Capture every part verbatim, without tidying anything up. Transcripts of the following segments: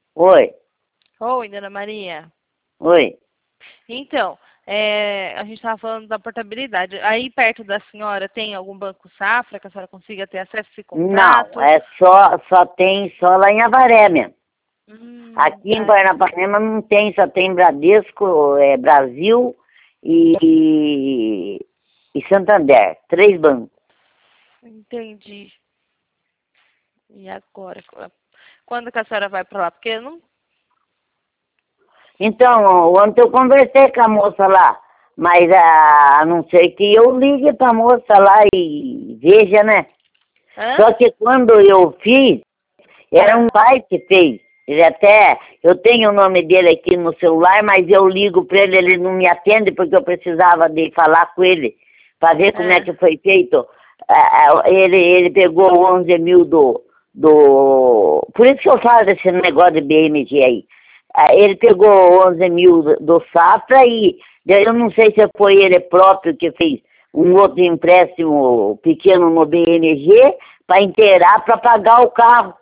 Oi, Oi, Dona Maria. oi. Então, é, a gente estava falando da portabilidade. Aí perto da senhora tem algum banco safra que a senhora consiga ter acesso a esse Não, contrato? é só, só tem só lá em Avaré mesmo. Hum, Aqui em ah, Paranapanema não tem, só tem Bradesco, é, Brasil e, e Santander. Três bancos. entendi. E agora? Quando que a senhora vai para lá? Porque eu não. Então, ontem eu conversei com a moça lá, mas a, a não ser que eu ligue para a moça lá e veja, né? Hã? Só que quando eu fiz, era um Ah, pai que fez. Ele até, eu tenho o nome dele aqui no celular, mas eu ligo para ele, ele não me atende porque eu precisava de falar com ele para ver como é ah, que foi feito. Ah, ah, Ele, ele pegou onze mil do, do... Por isso que eu falo desse negócio de B M G aí. Ah, Ele pegou onze mil do, do Safra e eu não sei se foi ele próprio que fez um outro empréstimo pequeno no B M G para inteirar para pagar o carro.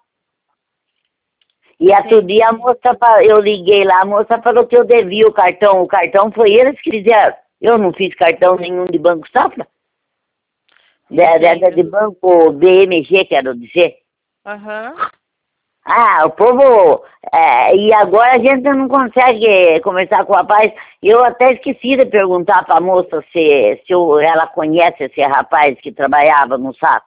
E outro dia a entendi. moça, fa- eu liguei lá, a moça falou que eu devia o cartão. O cartão foi eles que fizeram. Eu não fiz cartão nenhum de Banco Safra. De, de, de Entendo. Banco B M G, quero dizer. Aham. Ah, o povo... é, e agora a gente não consegue conversar com o rapaz. Eu até esqueci de perguntar para a moça se, se eu- ela conhece esse rapaz que trabalhava no saco.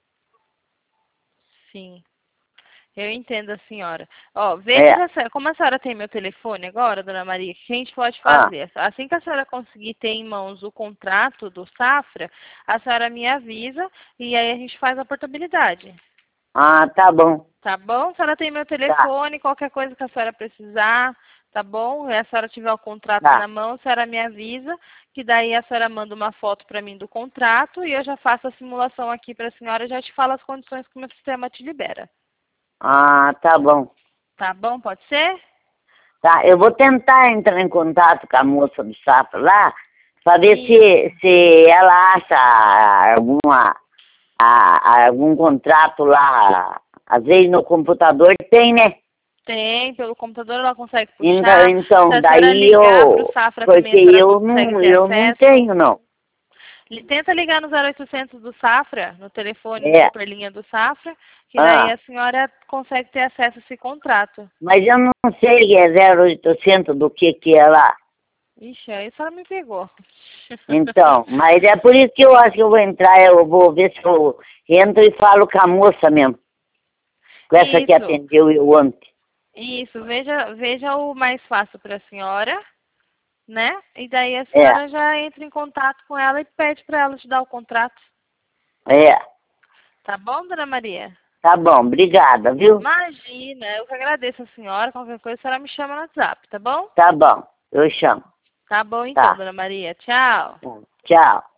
Sim. Eu entendo a senhora. Ó, veja É. se a senhora, como a senhora tem meu telefone agora, Dona Maria, o que a gente pode Ah, fazer? Assim que a senhora conseguir ter em mãos o contrato do Safra, a senhora me avisa e aí a gente faz a portabilidade. ah, tá bom. Tá bom? A senhora tem meu Tá, telefone, qualquer coisa que a senhora precisar, tá bom? E a senhora tiver o contrato tá. na mão, a senhora me avisa, que daí a senhora manda uma foto para mim do contrato e eu já faço a simulação aqui para a senhora e já te falo as condições que o meu sistema te libera. Ah, tá bom. Tá bom? Pode ser? Tá, eu vou tentar entrar em contato com a moça do Safra lá, para ver Isso. se, se ela acha alguma, a, algum contrato lá. Às vezes no computador tem, né? Tem, pelo computador ela consegue Então, puxar. Se então a senhora daí ligar para o eu, Safra também, porque a senhora eu consegue não, ter eu não acesso. tenho, não. Li- Tenta ligar no zero oitocentos do Safra, no telefone, no É, superlinha do Safra, que daí ah, a senhora consegue ter acesso a esse contrato. mas eu não sei que é zero oitocentos do que que é lá. Ixi, aí a senhora me pegou. Então, mas é por isso que eu acho que eu vou entrar, eu vou ver se eu entro e falo com a moça mesmo, com essa que Isso, atendeu eu ontem. isso. Veja, veja o mais fácil para a senhora, né? E daí a É, senhora já entra em contato com ela e pede para ela te dar o contrato. é. Tá bom, Dona Maria? Tá bom, obrigada, viu? Imagina, eu que agradeço a senhora. Qualquer coisa a senhora me chama no WhatsApp, tá bom? Tá bom, eu chamo. Tá bom então, Tá. Dona Maria. Tchau. Tchau.